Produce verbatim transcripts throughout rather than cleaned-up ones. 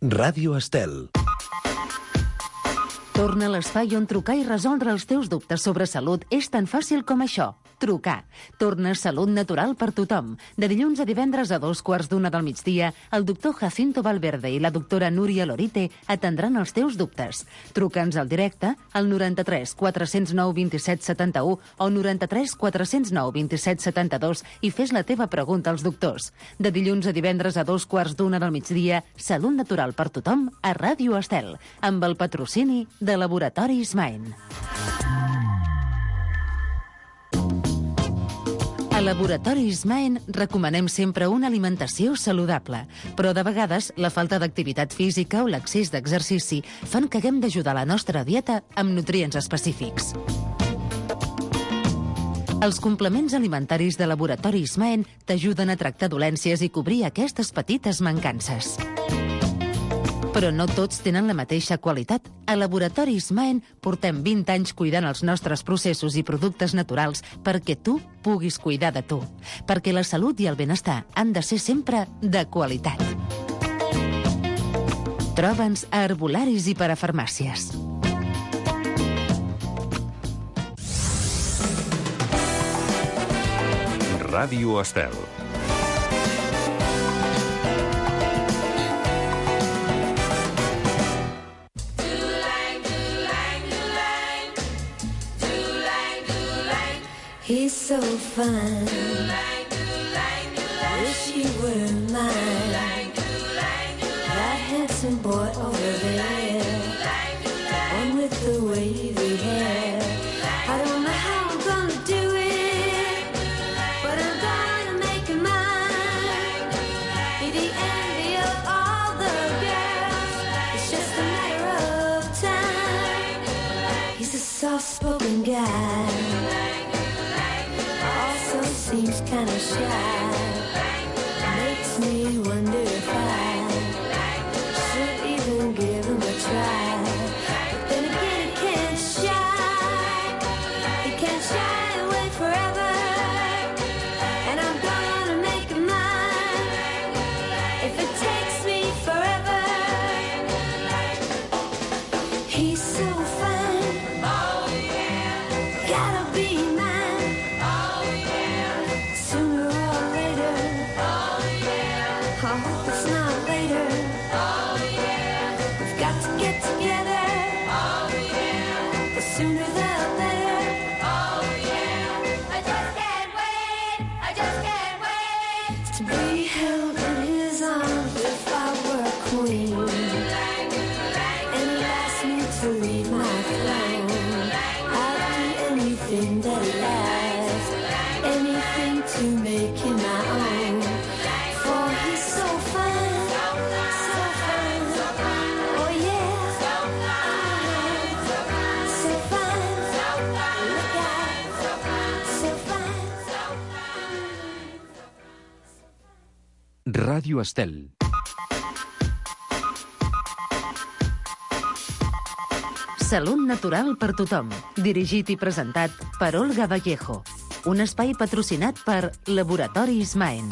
Ràdio Estel. Torna a l'espai on trucar i resoldre els teus dubtes sobre salut és tan fàcil com això. Trucar. Torna Salut Natural per tothom. De dilluns a divendres a dos quarts d'una del migdia, el doctor Jacinto Valverde i la doctora Núria Lorite atendran els teus dubtes. Truca'ns al directe al noranta-tres quatre zero nou dos set set u o noranta-tres quatre zero nou dos set set dos i fes la teva pregunta als doctors. De dilluns a divendres a dos quarts d'una del migdia, Salut Natural per tothom a Ràdio Estel, amb el patrocini de Laboratoris Maen. A Laboratoris Maen recomanem sempre una alimentació saludable, però de vegades la falta d'activitat física o l'excés d'exercici fan que haguem d'ajudar la nostra dieta amb nutrients específics. Els complements alimentaris de Laboratoris Maen t'ajuden a tractar dolències i cobrir aquestes petites mancances. Però no tots tenen la mateixa qualitat. A Laboratoris Maen portem vint anys cuidant els nostres processos i productes naturals perquè tu puguis cuidar de tu. Perquè la salut i el benestar han de ser sempre de qualitat. Troba'ns a herbolaris i parafarmàcies. Ràdio Estel. He's so fine. Wish he were mine. That handsome boy over there, one with the wavy hair. I don't know how I'm gonna do it, but I'm gonna make him mine. Be the envy of all the girls. It's just a matter of time. He's a soft-spoken guy. Seems kind of shy. Makes me wonder if I should even give him a try. But then again, he can't shy. He can't shy away forever. And I'm gonna make him mine if it takes me forever. He's so fine. Oh yeah. Gotta be mine. Ràdio Estel. Salut Natural per tothom, dirigit i presentat per Olga Vallejo. Un espai patrocinat per Laboratoris Maen.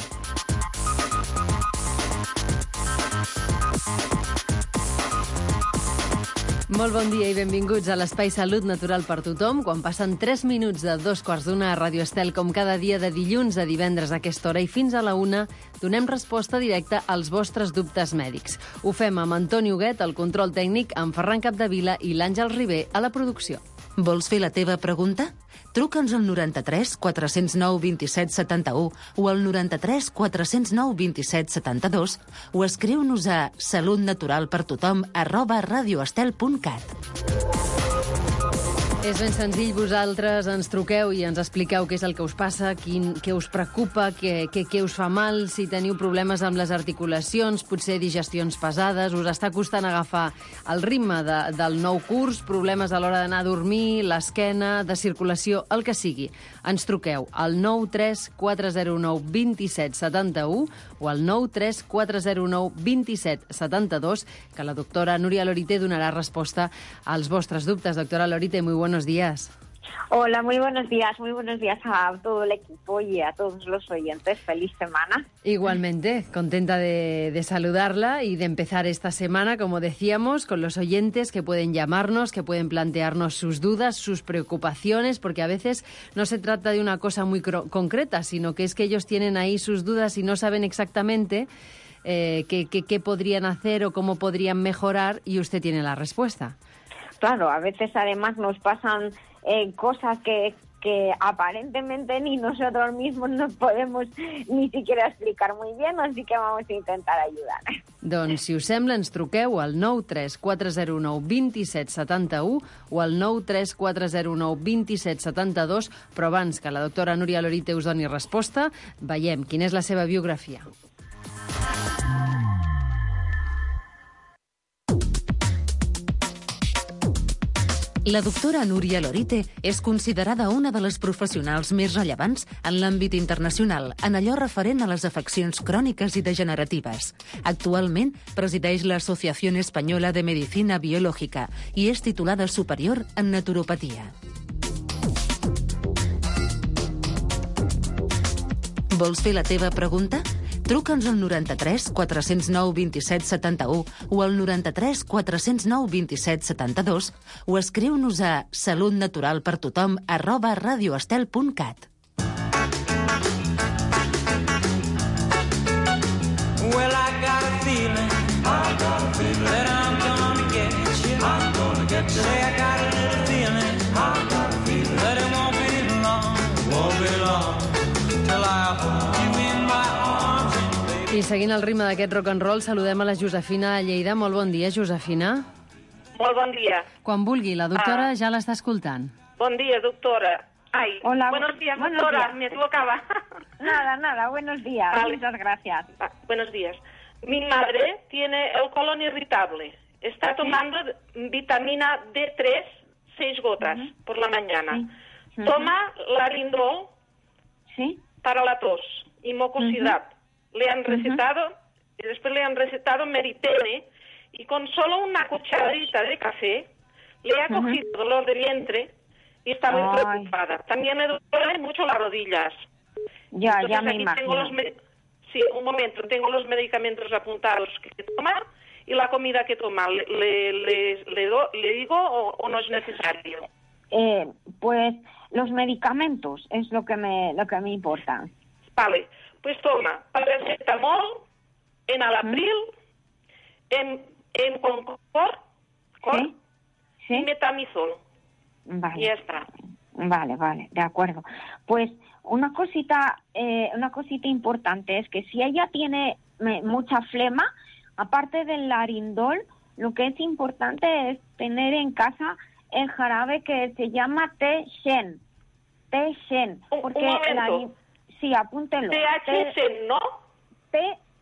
Molt bon dia i benvinguts a l'Espai Salut Natural per tothom, quan passen tres minuts de dos quarts d'una a Ràdio Estel, com cada dia de dilluns a divendres a aquesta hora, i fins a la una donem resposta directa als vostres dubtes mèdics. Ho fem amb Antoni Huguet, al control tècnic, amb Ferran Capdevila i l'Àngel Ribé a la producció. Vols fer la teva pregunta? Truca'ns al noranta-tres quatre zero nou dos set set u o al noranta-tres quatre zero nou dos set set dos o escriu-nos a salutnaturalpertothom arroba radioestel punt cat. És ben senzill, vosaltres ens truqueu i ens expliqueu què és el que us passa, quin, què us preocupa, què, què, què us fa mal, si teniu problemes amb les articulacions, potser digestions pesades, us està costant agafar el ritme de, del nou curs, problemes a l'hora d'anar a dormir, l'esquena, de circulació, el que sigui. Ens truqueu al nou tres quatre zero nou dos set set u o al nou tres quatre zero nou dos set set dos, que la doctora Núria Lorite donarà resposta als vostres dubtes. Doctora Lorite, muy buenos días. Hola, muy buenos días, muy buenos días a todo el equipo y a todos los oyentes. Feliz semana. Igualmente, contenta de, de saludarla y de empezar esta semana, como decíamos, con los oyentes que pueden llamarnos, que pueden plantearnos sus dudas, sus preocupaciones, porque a veces no se trata de una cosa muy concreta, sino que es que ellos tienen ahí sus dudas y no saben exactamente eh, qué, qué, qué podrían hacer o cómo podrían mejorar, y usted tiene la respuesta. Claro, a veces además nos pasan eh, cosas que, que aparentemente ni nosotros mismos nos podemos ni siquiera explicar muy bien, así que vamos a intentar ayudar. Doncs, si us sembla, ens truqueu al nou tres quatre zero nou dos set set u o al nou tres quatre zero nou dos set set dos, però abans que la doctora Núria Lorite us doni resposta, veiem quina és la seva biografia. La doctora Núria Lorite és considerada una de les professionals més rellevants en l'àmbit internacional en allò referent a les afeccions cròniques i degeneratives. Actualment presideix l'Associació Espanyola de Medicina Biològica i és titulada superior en naturopatia. Vols fer la teva pregunta? Truca'ns al noranta-tres quatre zero nou dos set set u o al noranta-tres quatre zero nou dos set set dos o escriu-nos a salutnaturalpertothom arroba radioestel punt cat. Well, I got a feeling, I got a feeling that I'm gonna get you. I'm gonna get you. Say I got a little feeling, I got a feeling that it won't be long, won't be long till I hold you in my arms. I seguint el ritme d'aquest rock and roll, saludem a la Josefina Lleida. Molt bon dia, Josefina. Molt bon dia. Quan vulgui, la doctora Ah. ja l'està escoltant. Bon dia, doctora. Ay, Hola, buenos días, buenos doctora. días. Me equivocaba. Nada, nada, buenos días. Vale. Muchas gracias. Ah, buenos días. Mi madre tiene el colon irritable. Está tomando vitamina D tres, seis gotas por la mañana. Sí. Ujú. Toma Larindol ¿Sí? para la tos y mucosidad. Le han recetado, y después le han recetado Meritene, y con solo una cucharadita de café le ha cogido dolor de vientre y está muy Ay. preocupada. También le duelen mucho las rodillas. Ya, Entonces, ya me aquí tengo imagino. los me- sí, un momento, tengo los medicamentos apuntados que toma y la comida que toma. ¿Le, le, le, le do- le digo o, o no es necesario? Eh, pues los medicamentos es lo que me, lo que me importa. Vale, pues toma paracetamol, enalapril, en, en concor, cor, ¿Sí? y ¿Sí? metamizol. Vale. Y ya está. Vale, vale, de acuerdo. Pues una cosita, eh, una cosita importante es que si ella tiene me, mucha flema, aparte del larindol, lo que es importante es tener en casa el jarabe que se llama té shen. Té shen. Un- un Porque momento. el ari- sí, apúntelo. T H C, ¿no? T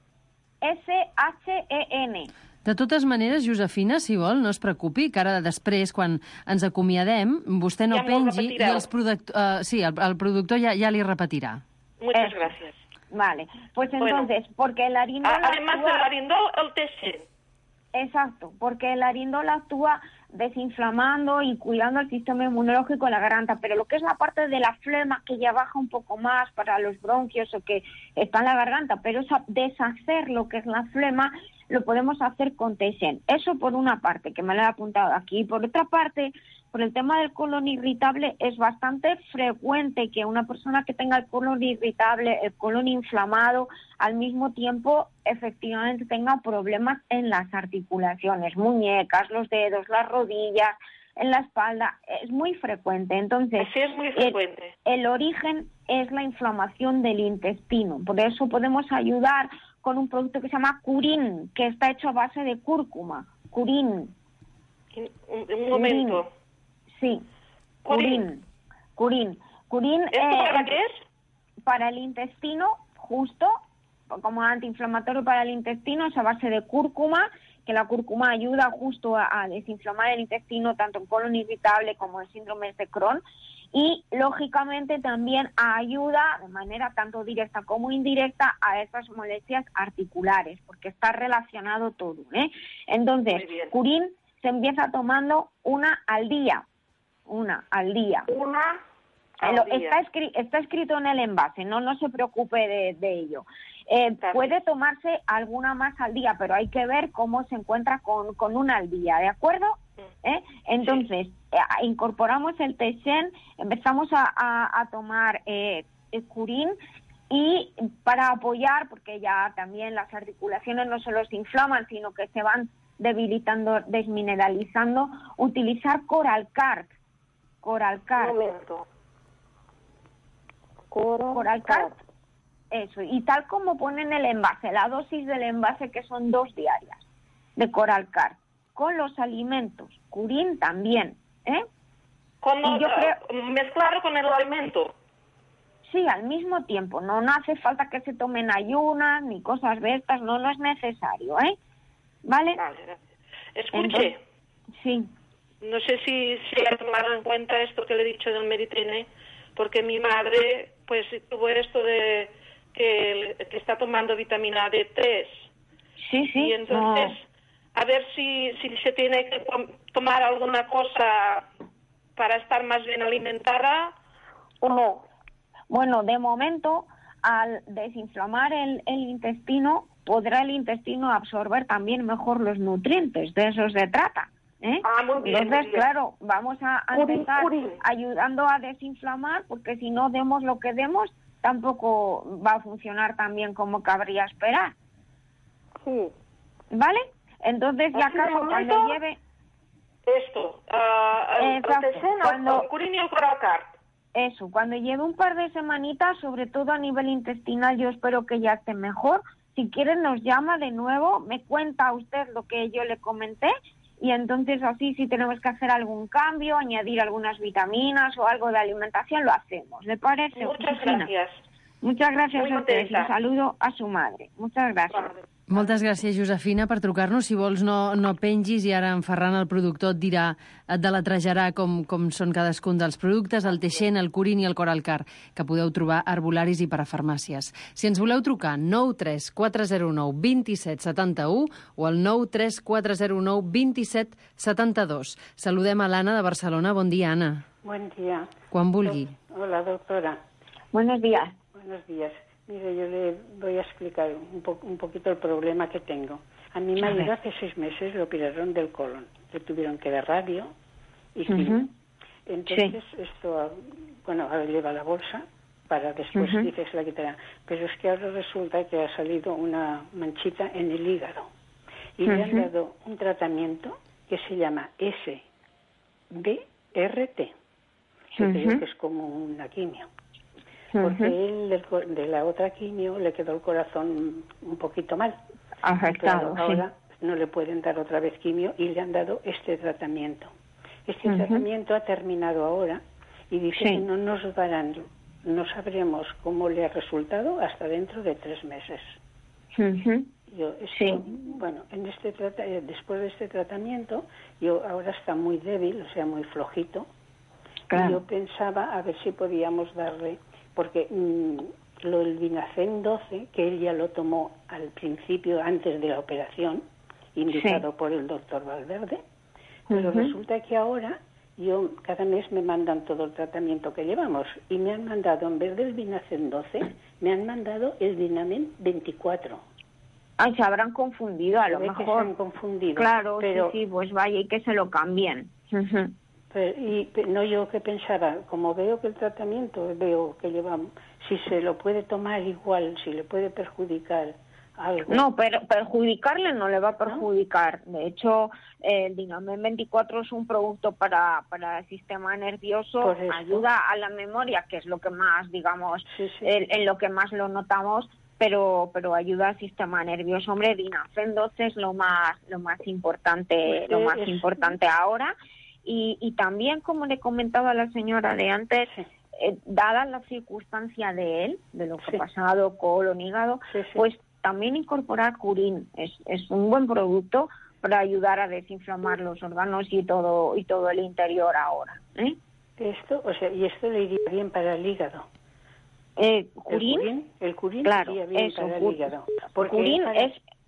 S H E N. De totes maneres, Josefina, si vol, no es preocupi, que ara després, quan ens acomiadem, vostè no Ja m'ho pengi i repetireu. els product, uh, sí, el, el productor ja, ja li repetirà. Muchas Eh. gracias. Vale, pues Bueno. entonces, porque el larindol A- Además actúa- del larindol, el T C. Exacto, porque el larindol actúa desinflamando y cuidando el sistema inmunológico de la garganta, pero lo que es la parte de la flema que ya baja un poco más para los bronquios o que está en la garganta, pero esa, deshacer lo que es la flema lo podemos hacer con té shen. Eso por una parte, que me lo he apuntado aquí. Por otra parte, por el tema del colon irritable, es bastante frecuente que una persona que tenga el colon irritable, el colon inflamado, al mismo tiempo efectivamente tenga problemas en las articulaciones, muñecas, los dedos, las rodillas, en la espalda. Es muy frecuente. Entonces, Sí, es muy el- frecuente. el origen es la inflamación del intestino. Por eso podemos ayudar con un producto que se llama Curín, que está hecho a base de cúrcuma. Curín, Un, un momento. sí. Curín. Curín. Curín. Curín ¿Esto eh, para qué es? para el intestino, justo, como antiinflamatorio para el intestino, es a base de cúrcuma, que la cúrcuma ayuda justo a, a desinflamar el intestino, tanto en colon irritable como en síndromes de Crohn. Y, lógicamente, también ayuda de manera tanto directa como indirecta a estas molestias articulares, porque está relacionado todo, ¿eh? Entonces, Muy bien. Curín se empieza tomando una al día. una al día. Una al Lo- día. Está, escri- está escrito en el envase, no, no se preocupe de, de ello. Eh, Gracias. puede tomarse alguna más al día, pero hay que ver cómo se encuentra con, con una al día, ¿de acuerdo? ¿Eh? Entonces, eh, incorporamos el T-Shen, empezamos a, a, a tomar eh, el Curín, y para apoyar, porque ya también las articulaciones no solo se inflaman, sino que se van debilitando, desmineralizando, utilizar Coralcart. Coralcart. Un momento. Coralcart. Eso, y tal como pone en el envase, la dosis del envase, que son dos diarias de Coralcart, con los alimentos, Curín también, ¿eh? Con Y yo creo... Mezclado con el alimento. Sí, al mismo tiempo, no, no hace falta que se tomen ayunas ni cosas de estas, no, no es necesario, ¿eh? ¿Vale? Vale, gracias. Escuche, Entonces, sí, no sé si se ha tomado en cuenta esto que le he dicho del Meritene, porque mi madre pues tuvo esto de que, que está tomando vitamina D tres. sí, sí. Y entonces, no. a ver si, si se tiene que tom- tomar alguna cosa para estar más bien alimentada o no. Bueno, de momento, al desinflamar el, el intestino, podrá el intestino absorber también mejor los nutrientes, de eso se trata, ¿eh? Ah, muy bien, Entonces, muy bien. claro, vamos a, a Curín, empezar curín. ayudando a desinflamar, porque si no demos lo que demos, tampoco va a funcionar tan bien como cabría esperar, Sí. ¿vale? Entonces, ya Así de acaso, cuando momento, lleve... Esto, ah, el Exacto, Tesen, cuando- el Curín y el Coralcart. Eso, cuando lleve un par de semanitas, sobre todo a nivel intestinal, yo espero que ya esté mejor. Si quiere nos llama de nuevo, me cuenta usted lo que yo le comenté, y entonces así si tenemos que hacer algún cambio, añadir algunas vitaminas o algo de alimentación, lo hacemos. ¿Le parece? Muchas Josefina? gracias. Muchas gracias Muy a usted y contenta. saludo a su madre. Muchas gracias. Vale. Moltes gràcies, Josefina, per trucar-nos. Si vols, no, no pengis, i ara en Ferran, el productor, et dirà, et deletrejarà com, com són cadascun dels productes, el Teixent, el Curín i el Coralcart, que podeu trobar a arbolaris i parafarmàcies. Si ens voleu trucar, nou tres quatre zero nou dos set set u o al nou tres quatre zero nou dos set set dos. Saludem a l'Anna de Barcelona. Bon dia, Anna. Buen día. Quan vulgui. Hola, doctora. Buenos días. Buenos días. Mire, yo le voy a explicar un, po un poquito el problema que tengo. A mi marido hace seis meses le operaron del colon. Le tuvieron que dar radio y quimio. Ujú. Entonces, esto, bueno, ahora lleva la bolsa para después, Ujú. dice, se la quitará. Pero es que ahora resulta que ha salido una manchita en el hígado. Y le han Ujú. dado un tratamiento que se llama S B R T, que creo Ujú. que es como una quimio. Porque Ujú. él del co- de la otra quimio le quedó el corazón un poquito mal. Afectado, Claro, ahora no le pueden dar otra vez quimio y le han dado este tratamiento. Este Ujú. tratamiento ha terminado ahora y dice Sí. que no nos darán, no sabremos cómo le ha resultado hasta dentro de tres meses. sí. Ujú. Yo, esto, Sí. bueno, en este trata- eh, después de este tratamiento, yo ahora está muy débil, o sea, muy flojito. Claro. Y yo pensaba a ver si podíamos darle, porque mm, lo del Vinacen doce, que él ya lo tomó al principio, antes de la operación, indicado Sí. por el doctor Valverde, pero Ujú. resulta que ahora yo cada mes me mandan todo el tratamiento que llevamos y me han mandado, en vez del Vinacen doce, me han mandado el Vinamen veinticuatro. Ay, se habrán confundido a Se lo ve que se mejor. han confundido. Claro, pero, sí, sí, pues vaya y que se lo cambien. Ujú. pero- y pe- no, yo que pensaba, como veo que el tratamiento, veo que llevamos, si se lo puede tomar igual, si le puede perjudicar algo. No, pero perjudicarle no le va a perjudicar. De hecho, eh, el Dinamen veinticuatro es un producto para, para el sistema nervioso, Por eso. ayuda a la memoria, que es lo que más, digamos, Sí, sí. el- en lo que más lo notamos, pero pero ayuda al sistema nervioso. Hombre, Dinafen doce es lo más lo más importante, Usted lo más es- importante ahora. Y, y también, como le comentaba a la señora de antes, Sí. eh, dada la circunstancia de él, de lo que Sí. ha pasado, colon, hígado, Sí, sí. pues también incorporar Curín es, es un buen producto para ayudar a desinflamar los órganos y todo y todo el interior ahora. ¿eh? Esto, o sea, y esto le iría bien para el hígado. Eh, El Curín, curín, el curín claro, iría bien eso, para cu- el hígado. Porque Curín para- es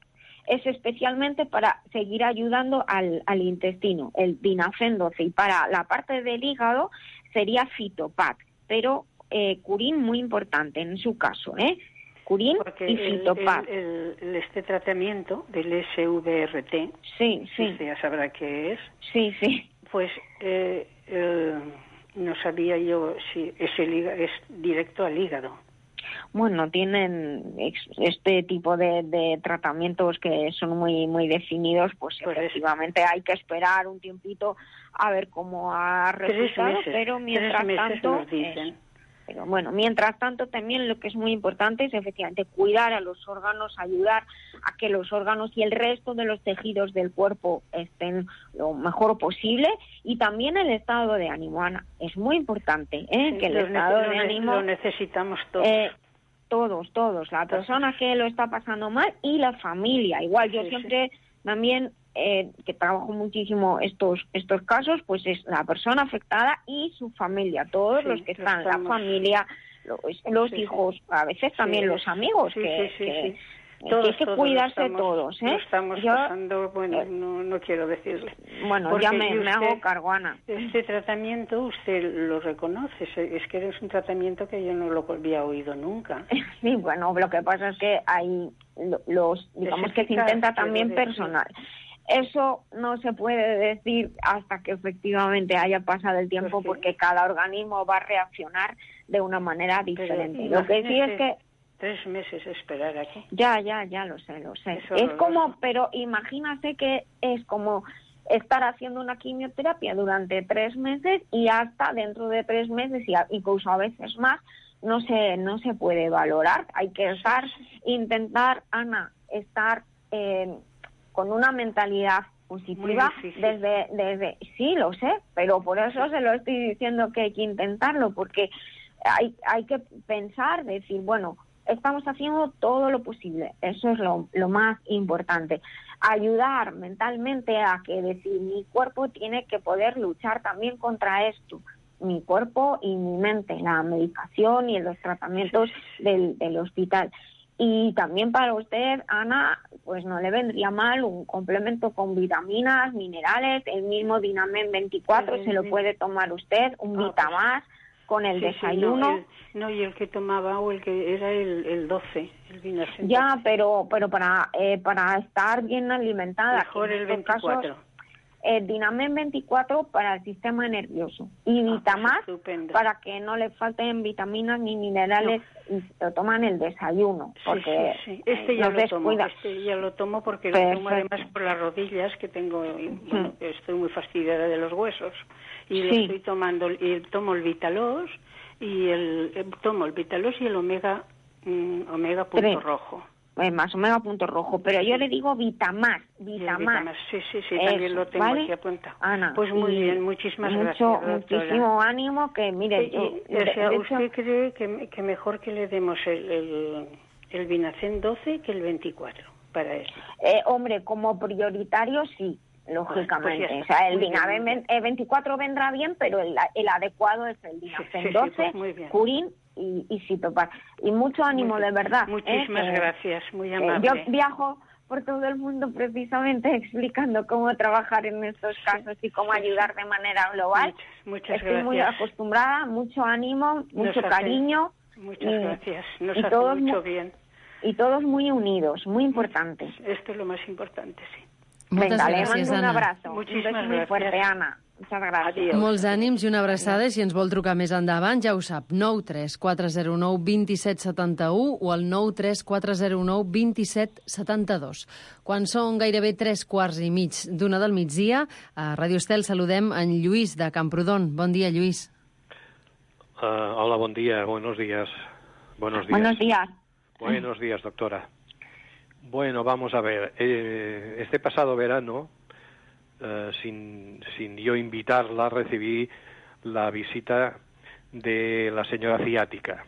es especialmente para seguir ayudando al, al intestino, el Dinafen doce. Y para la parte del hígado sería Fitopac, pero eh, Curín muy importante en su caso, ¿eh? Curín Porque y el, Fitopac. el, el, el- este tratamiento del S V R T, Sí, sí, usted ya sabrá qué es, sí, sí. pues eh, eh, no sabía yo si es, el, hígado- es directo al hígado. Bueno, tienen ex- este tipo de, de tratamientos que son muy muy definidos, pues Pues es- efectivamente hay que esperar un tiempito a ver cómo ha Tres resultado, meses, pero mientras tres meses tanto, nos dicen. es- pero bueno, mientras tanto también lo que es muy importante es efectivamente cuidar a los órganos, ayudar a que los órganos y el resto de los tejidos del cuerpo estén lo mejor posible, y también el estado de ánimo, Ana, es muy importante, ¿eh? Sí, que el lo, estado ne- de lo ne- ánimo lo necesitamos todos. eh, todos, todos, la persona que lo está pasando mal y la familia. Igual yo Sí, siempre también, eh, que trabajo muchísimo estos estos casos, pues es la persona afectada y su familia, todos Sí, los que lo están, la estamos- familia, los, los Sí, sí. hijos, a veces Sí, también es- los amigos, sí, que, sí, sí, que- sí. que Todos, hay que todos cuidarse lo estamos, todos, ¿eh? Lo estamos Yo, pasando, bueno, eh, no, no quiero decirle. bueno, Porque ya me, y me usted- hago cargo, Ana. Este tratamiento usted lo reconoce, es- es que es un tratamiento que yo no lo había oído nunca. Sí, bueno, lo que pasa es que hay lo- los, digamos que se eficaz, intenta quiero también decir. personal. Eso no se puede decir hasta que efectivamente haya pasado el tiempo, Pues sí. porque cada organismo va a reaccionar de una manera Pero diferente. Lo que sí es imagínese que tres meses esperar aquí. ya, ya, ya lo sé, lo sé. Es Es horroroso. como, pero imagínate que es como estar haciendo una quimioterapia durante tres meses y hasta dentro de tres meses y a- incluso a veces más no se no se puede valorar. Hay que estar, intentar, Ana, estar eh, con una mentalidad positiva Muy difícil. desde desde sí lo sé, pero por eso se lo estoy diciendo que hay que intentarlo, porque hay hay que pensar, decir, bueno, estamos haciendo todo lo posible, eso es lo, lo más importante. Ayudar mentalmente a que decir, mi cuerpo tiene que poder luchar también contra esto, mi cuerpo y mi mente, la medicación y los tratamientos del, del hospital. Y también para usted, Ana, pues no le vendría mal un complemento con vitaminas, minerales, el mismo Dinamen veinticuatro El- se lo el- puede tomar usted, un Ah, Vitamás con el Sí, sí, desayuno. no, el- no, y el que tomaba o el que era el, el doce, el Vinacent Ya, doce. pero pero para eh, para estar bien alimentada. Mejor que en el estos casos, veinticuatro. el Dinamen veinticuatro para el sistema nervioso y Ah, pues Vitamás estupendo. para que no le falten vitaminas ni minerales y lo toman el desayuno, Sí, porque sí, sí. Este eh, ya los lo tomo, descuida. este ya lo tomo porque lo tomo Perfecto. además por las rodillas que tengo, y, bueno, Hmm. estoy muy fastidiada de los huesos y lo Sí. estoy tomando, y tomo el Vitalos y el, eh, tomo el Vitalos y el Omega, mm, Omega punto Tres. rojo. Eh, más o menos punto rojo, pero yo le digo Vitamás, Y el Vitamás. Vitamás, sí, sí, sí, también Eso, lo tengo ¿vale? aquí apuntado. Ana, Pues muy y bien, muchísimas mucho, gracias, doctora. muchísimo ánimo, que mire, Y- yo, y, o de- sea, de ¿usted hecho, cree que, que mejor que le demos el, el, el Vinacent doce que el veinticuatro para eso? eh, hombre, como prioritario sí, lógicamente. Pues ya o está. sea, el Muy bien, Dinamen muy bien. eh, veinticuatro vendrá bien, pero el, el adecuado es el Dinamen sí, sí, doce, pues muy bien. Curín y, y Citopac. Y mucho ánimo, Muy de bien. verdad. Muchísimas ¿eh? Que- gracias, muy Eh, amable. yo viajo por todo el mundo precisamente explicando cómo trabajar en estos casos y cómo sí, ayudar de manera global. Muchas, muchas Estoy muy gracias. acostumbrada, mucho ánimo, mucho hace- cariño Muchas y- gracias, nos y hace todos mucho mu- bien. y todos muy unidos, muy importante. Esto es lo más importante, sí. Moltes Venga, le gràcies, mando un Anna. abrazo. Muchísimas un beso muy gracias. fuerte, Ana. Muchas gracias. Adiós. Molts ànims i una abraçada, i si ens vol trucar més endavant, ja ho sap, nou tres quatre zero nou dos set set u o el nou tres quatre zero nou dos set set dos. Quan són gairebé tres quarts i mig d'una del migdia, a Ràdio Estel saludem en Lluís de Camprodon. Bon dia, Lluís. Uh, hola, buen día, buenos días. Buenos días. Buenos días. Buenos días, doctora. Bueno, vamos a ver. Eh, este pasado verano, eh, sin, sin yo invitarla, recibí la visita de la señora ciática.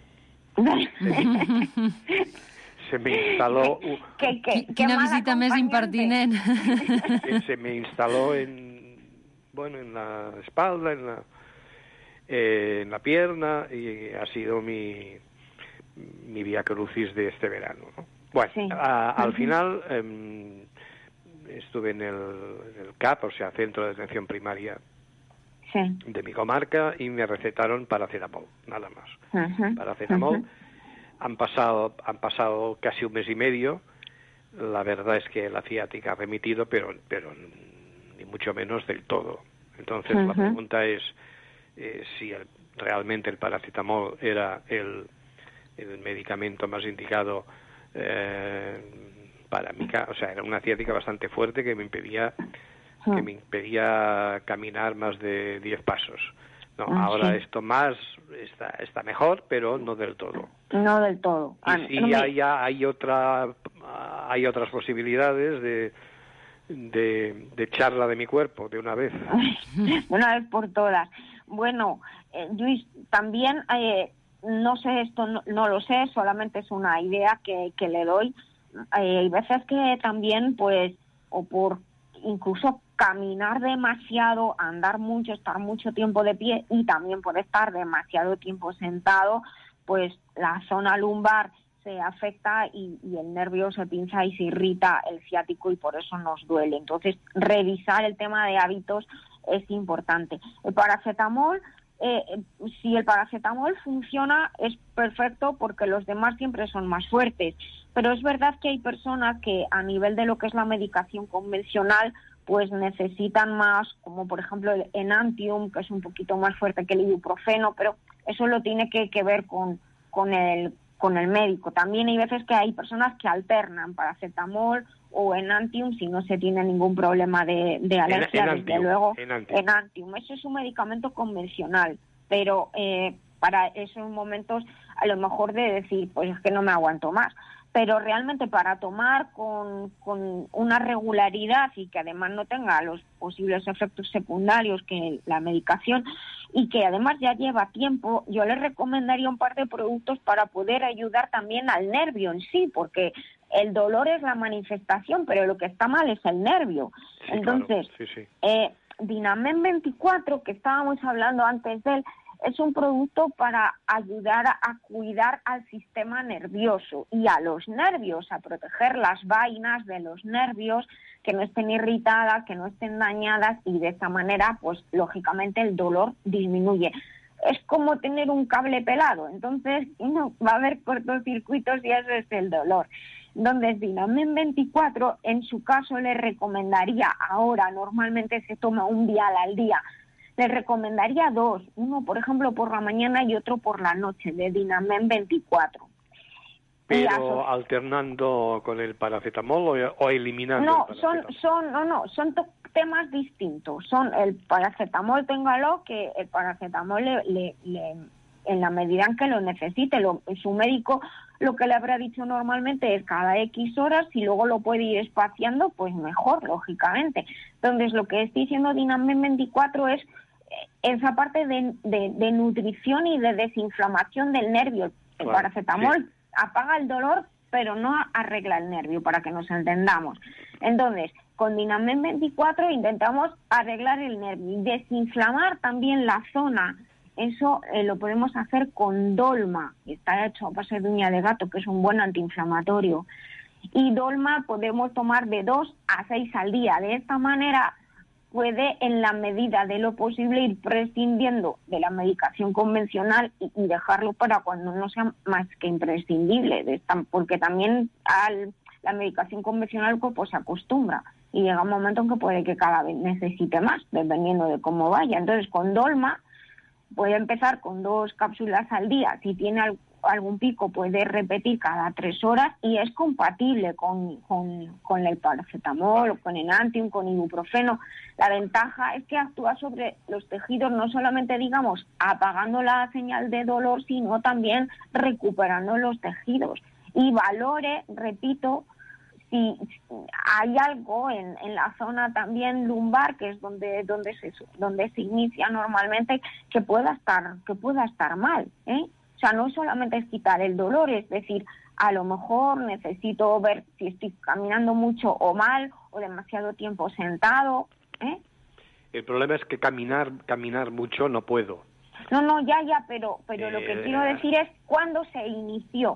Se me instaló... u- ¿Qué, qué, qué Quina mala visita més acompañante. impertinent. que se me instaló en, bueno, en la espalda, en la, eh, en la pierna, y ha sido mi, mi vía crucis de este verano, ¿no? Bueno, Sí. a- al Ujú. final eh, estuve en el, en el C A P, o sea, Centro de Atención Primaria Sí. de mi comarca, y me recetaron paracetamol, nada más. Ujú, Paracetamol. ujú. Han pasado, han pasado casi un mes y medio. La verdad es que la ciática ha remitido, pero, pero ni mucho menos del todo. Entonces la Ujú. pregunta es eh, si el- realmente el paracetamol era el, el medicamento más indicado eh, para mí, ca- o sea, era una ciática bastante fuerte que me impedía que me impedía caminar más de diez pasos. No, Ah, ahora sí. esto más está, está mejor, pero no del todo. No del todo. Y Ah, sí no me- hay, hay otra hay otras posibilidades de, de de echarla de mi cuerpo de una vez. de una vez por todas. Bueno, eh, Luis, también, eh, no sé, esto no, no lo sé, solamente es una idea que, que le doy. Eh, hay veces que también, pues, o por incluso caminar demasiado, andar mucho, estar mucho tiempo de pie y también por estar demasiado tiempo sentado, pues la zona lumbar se afecta y, y el nervio se pincha y se irrita el ciático y por eso nos duele. Entonces, revisar el tema de hábitos es importante. El paracetamol, eh, si el paracetamol funciona, es perfecto porque los demás siempre son más fuertes. Pero es verdad que hay personas que a nivel de lo que es la medicación convencional, pues necesitan más, como por ejemplo el Enantium, que es un poquito más fuerte que el ibuprofeno, pero eso lo tiene que, que ver con, con el con el médico. También hay veces que hay personas que alternan paracetamol o Enantium si no se tiene ningún problema de, de alergia, Enantium, desde luego. Enantium. Enantium, eso es un medicamento convencional, pero eh, para esos momentos a lo mejor de decir, pues es que no me aguanto más. Pero realmente para tomar con, con una regularidad y que además no tenga los posibles efectos secundarios que la medicación y que además ya lleva tiempo, yo les recomendaría un par de productos para poder ayudar también al nervio en sí, porque el dolor es la manifestación, pero lo que está mal es el nervio. Sí, Entonces, claro, sí, sí. eh, Dinamen veinticuatro, que estábamos hablando antes de él, es un producto para ayudar a, a cuidar al sistema nervioso y a los nervios, a proteger las vainas de los nervios, que no estén irritadas, que no estén dañadas y de esta manera, pues lógicamente el dolor disminuye. Es como tener un cable pelado, entonces no va a haber cortocircuitos y eso es el dolor. Entonces, Dinamen veinticuatro, en su caso le recomendaría, ahora normalmente se toma un vial al día, les recomendaría dos, uno por ejemplo por la mañana y otro por la noche, de Dinamen veinticuatro. Pero aso- alternando con el paracetamol o, o eliminando No, el son, paracetamol. son, no, no, son to- temas distintos. Son el paracetamol, téngalo, que el paracetamol le, le, le- en la medida en que lo necesite, lo, su médico lo que le habrá dicho normalmente es cada X horas, y luego lo puede ir espaciando, pues mejor, lógicamente. Entonces, lo que estoy diciendo Dinamen veinticuatro es esa parte de, de, de nutrición y de desinflamación del nervio. El Claro, paracetamol sí. apaga el dolor, pero no arregla el nervio, para que nos entendamos. Entonces, con Dinamen veinticuatro intentamos arreglar el nervio y desinflamar también la zona. Eso eh, lo podemos hacer con Dolma, que está hecho a base de uña de gato, que es un buen antiinflamatorio. Y Dolma podemos tomar de dos a seis al día. De esta manera puede, en la medida de lo posible, ir prescindiendo de la medicación convencional y, y dejarlo para cuando no sea más que imprescindible, de esta, porque también a la medicación convencional el cuerpo se acostumbra y llega un momento en que puede que cada vez necesite más, dependiendo de cómo vaya. Entonces, con Dolma puede empezar con dos cápsulas al día. Si tiene al, algún pico, puede repetir cada tres horas y es compatible con, con, con el paracetamol, con Enantium, con ibuprofeno. La ventaja es que actúa sobre los tejidos, no solamente, digamos, apagando la señal de dolor, sino también recuperando los tejidos. Y valore, repito, si hay algo en, en la zona también lumbar, que es donde donde se donde se inicia normalmente, que pueda estar que pueda estar mal, ¿eh? O sea, no solamente es quitar el dolor, es decir, a lo mejor necesito ver si estoy caminando mucho o mal, o demasiado tiempo sentado, ¿eh? El problema es que caminar caminar mucho no puedo. No, no, ya, ya, pero pero lo que Eh, quiero decir es cuándo se inició.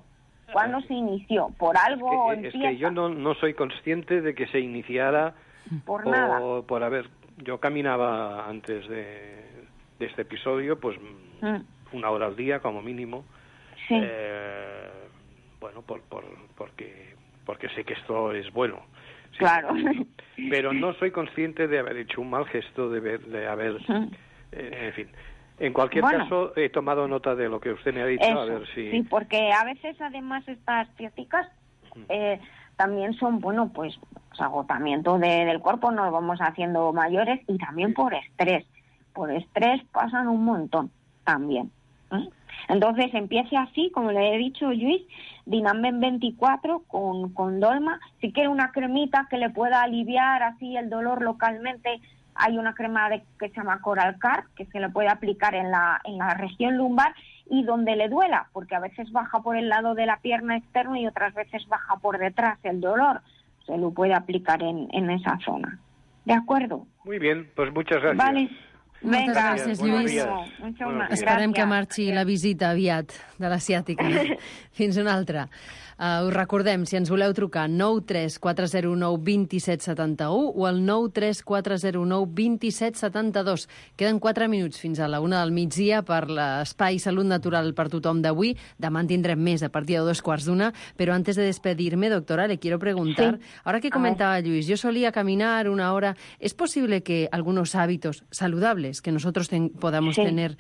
¿Cuándo se inició? Por algo Es que, es empieza. que yo no, no soy consciente de que se iniciara Por por, nada. por haber... Yo caminaba antes de, de este episodio, pues Mm. una hora al día como mínimo. Sí. Eh, bueno, por, por, porque, porque sé que esto es bueno. Sí, Claro. Pero no soy consciente de haber hecho un mal gesto, de, ver, de haber... Mm. eh, en fin. En cualquier Bueno. caso, he tomado nota de lo que usted me ha dicho, Eso, a ver si... sí, porque a veces además estas ciáticas eh, también son, bueno, pues, pues agotamiento de- del cuerpo, nos vamos haciendo mayores y también por estrés. Por estrés pasan un montón también. ¿eh? Entonces empiece así, como le he dicho Luis, Dinamen veinticuatro con, con Dolma. Si quiere una cremita que le pueda aliviar así el dolor localmente, hay una crema de, que se llama Coral Car, que se le puede aplicar en la, en la región lumbar y donde le duela, porque a veces baja por el lado de la pierna externa y otras veces baja por detrás el dolor. Se lo puede aplicar en, en esa zona. ¿De acuerdo? Muy bien, pues muchas gracias. Vale. Moltes Venga, gràcies, buenos Lluís. días. Mucho Buenos más. días. Esperem que Gràcies. marxi la visita aviat de la ciàtica. Fins una altra. Uh, us recordem, si ens voleu trucar, nou tres quatre zero nou dos set set u o el nou tres quatre zero nou dos set set dos. Queden quatre minuts fins a la una del migdia per l'espai Salut Natural per tothom d'avui. Demà en tindrem més a partir de dos quarts d'una, pero antes de despedirme, doctora, le quiero preguntar, Sí. ahora que comentaba Luis, yo solía caminar una hora, ¿es posible que algunos hábitos saludables que nosotros ten- podamos Sí. tener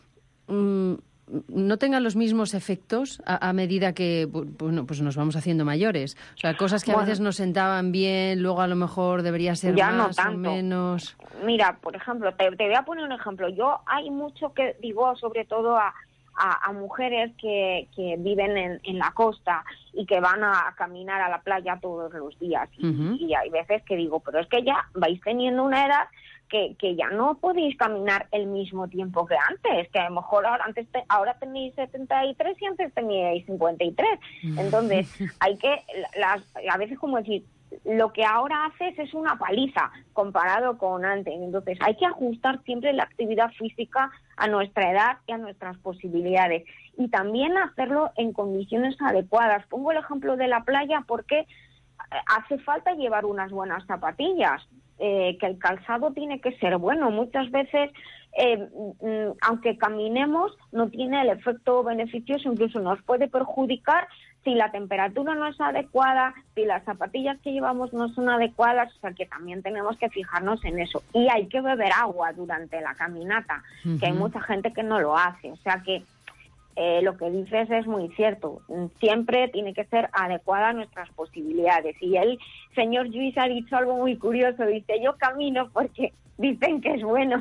mm, no tengan los mismos efectos a, a medida que bu- bueno, pues nos vamos haciendo mayores? O sea, cosas que a Bueno. veces nos sentaban bien, luego a lo mejor debería ser Ya no más o tanto. menos. Mira, por ejemplo, te, te voy a poner un ejemplo. Yo hay mucho que digo, sobre todo a, a, a mujeres que, que viven en, en la costa y que van a caminar a la playa todos los días. Y, Ujú. y hay veces que digo, pero es que ya vais teniendo una edad que, que ya no podéis caminar el mismo tiempo que antes, que a lo mejor ahora, antes te- ahora tenéis setenta y tres y antes teníais cincuenta y tres. Entonces, hay que, las, a veces como decir, lo que ahora haces es una paliza comparado con antes. Entonces, hay que ajustar siempre la actividad física a nuestra edad y a nuestras posibilidades. Y también hacerlo en condiciones adecuadas. Pongo el ejemplo de la playa porque eh, hace falta llevar unas buenas zapatillas. Eh, que el calzado tiene que ser bueno. Muchas veces, eh, mm, aunque caminemos, no tiene el efecto beneficioso, incluso nos puede perjudicar si la temperatura no es adecuada, si las zapatillas que llevamos no son adecuadas, o sea que también tenemos que fijarnos en eso. Y hay que beber agua durante la caminata, que hay Ujú. mucha gente que no lo hace, o sea que eh, lo que dices es muy cierto. Siempre tiene que ser adecuada a nuestras posibilidades. Y el señor Luis ha dicho algo muy curioso. Dice, yo camino porque dicen que es bueno.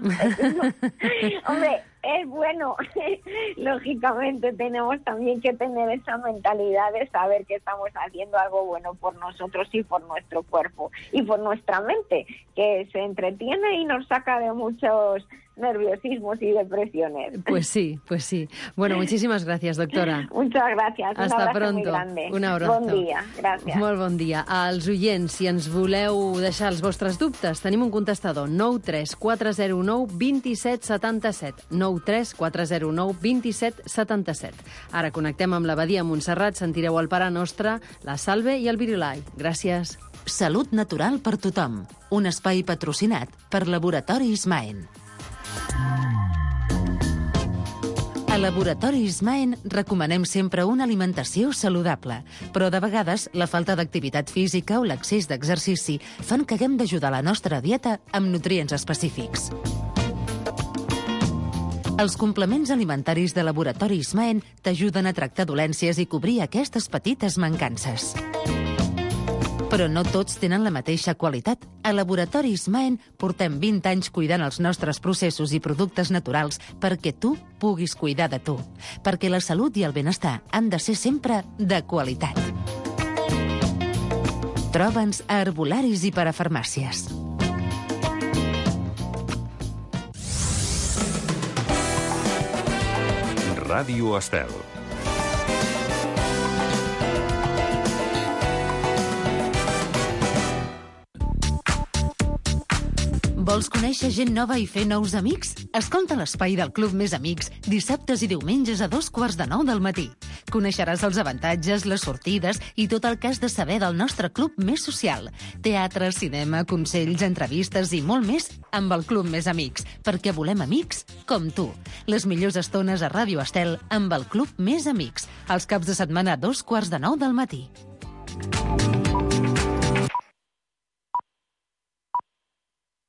Hombre, es bueno. Lógicamente tenemos también que tener esa mentalidad de saber que estamos haciendo algo bueno por nosotros y por nuestro cuerpo y por nuestra mente, que se entretiene y nos saca de muchos nerviosismos y depresiones. Pues sí, pues sí. Bueno, muchísimas gracias, doctora. Muchas gracias. Un Hasta abrazo pronto. muy grande. Un abrazo. Bon dia. Gràcies. Molt bon dia. Als oients, si ens voleu deixar els vostres dubtes, tenim un contestador nou tres quatre zero nou dos set set set. nou tres quatre zero nou dos set set set. Ara connectem amb l'abadia Montserrat, sentireu el Pare Nostre, la Salve i el Virilai. Gràcies. Salut natural per tothom. Un espai patrocinat per Laboratoris Maen. A Laboratoris Maen recomanem sempre una alimentació saludable, però de vegades la falta d'activitat física o l'excés d'exercici fan que haguem d'ajudar la nostra dieta amb nutrients específics. Els complements alimentaris de Laboratoris Maen t'ajuden a tractar dolències i cobrir aquestes petites mancances. Però no tots tenen la mateixa qualitat. A Laboratoris Maen portem vint anys cuidant els nostres processos i productes naturals perquè tu puguis cuidar de tu. Perquè la salut i el benestar han de ser sempre de qualitat. Troba'ns a herbolaris i parafarmàcies. Ràdio Estel. Vols conèixer gent nova i fer nous amics? Escolta l'espai del Club Més Amics dissabtes i diumenges a dos quarts de nou del matí. Coneixeràs els avantatges, les sortides i tot el que has de saber del nostre club més social. Teatre, cinema, consells, entrevistes i molt més amb el Club Més Amics, perquè volem amics com tu. Les millors estones a Ràdio Estel amb el Club Més Amics, els caps de setmana a dos quarts de nou del matí.